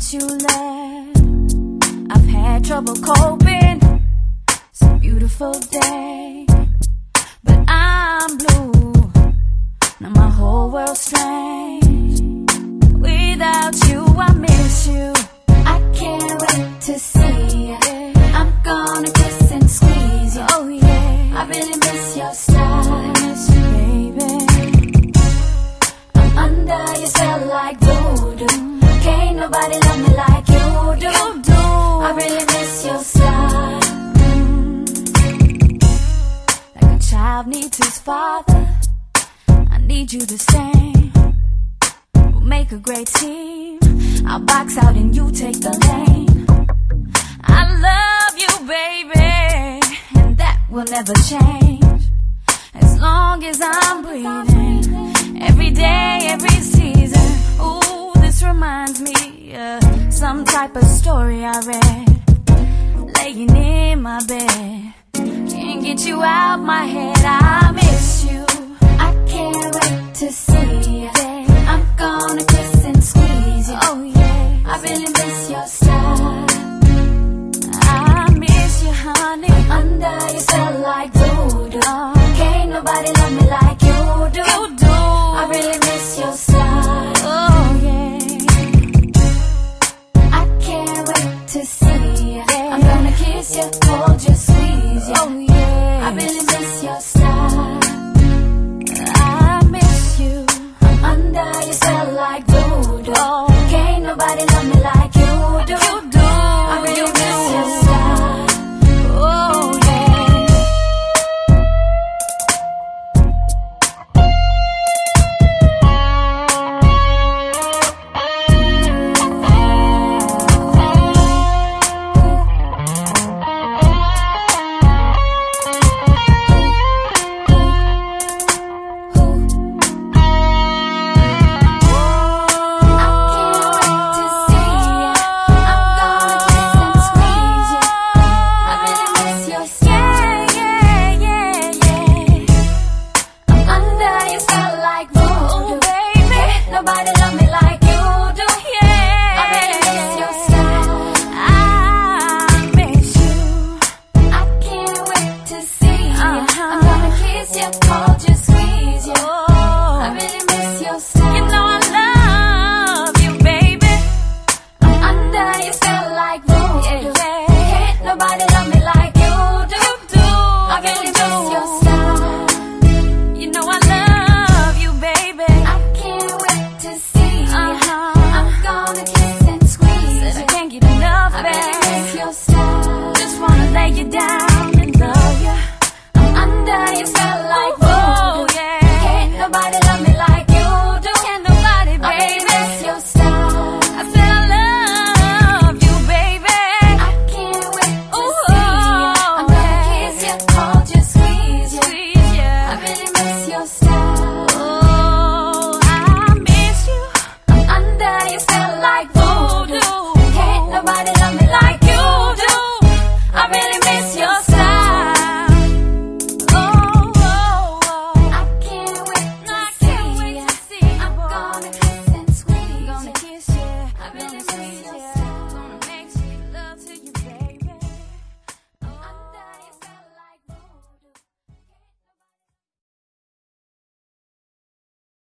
since you left. I've had trouble coping. It's a beautiful day, but I'm blue. Now my whole world's strange. Without you, I miss you. I can't wait to see you. I'm gonna kiss and squeeze you. Oh yeah, I really miss your style. I miss you, baby. I'm under your spell like voodoo. Can't nobody love me like you do. I really miss your style. Like a child needs his father, I need you the same. We'll make a great team. I'll box out and you take the lane. I love you, baby, and that will never change. As long as I'm breathing, every day, every season. Ooh, this reminds me of some type of story I read. Laying in my bed, can't get you out my head. I miss you. I can't wait to see you.